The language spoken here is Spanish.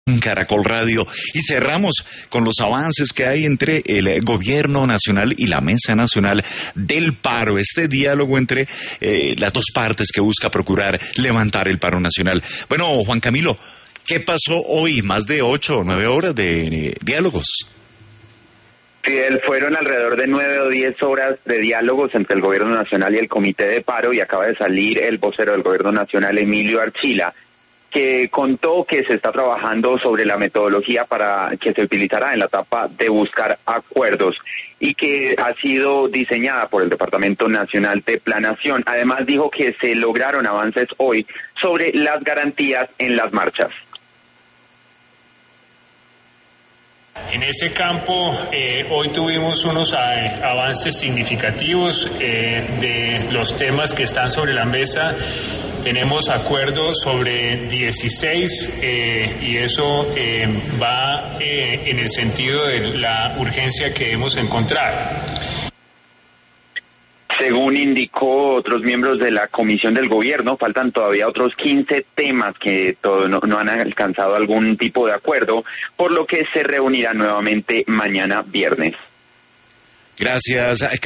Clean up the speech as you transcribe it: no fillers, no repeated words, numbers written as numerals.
Caracol Radio y cerramos con los avances que hay entre el gobierno nacional y la Mesa Nacional del Paro, este diálogo entre las dos partes que busca procurar levantar el paro nacional. Bueno, Juan Camilo, ¿qué pasó hoy? Más de 8 o 9 horas de diálogos. Fidel, fueron alrededor de 9 o 10 horas de diálogos entre el gobierno nacional y el comité de paro, y acaba de salir el vocero del gobierno nacional, Emilio Archila, que contó que se está trabajando sobre la metodología para que se utilizará en la etapa de buscar acuerdos y que ha sido diseñada por el Departamento Nacional de Planeación. Además dijo que se lograron avances hoy sobre las garantías en las marchas. En ese campo, hoy tuvimos unos avances significativos de los temas que están sobre la mesa. Tenemos acuerdos sobre 16 y eso va en el sentido de la urgencia que hemos encontrado. Según indicó otros miembros de la comisión del gobierno, faltan todavía otros 15 temas que no han alcanzado algún tipo de acuerdo, por lo que se reunirán nuevamente mañana viernes. Gracias.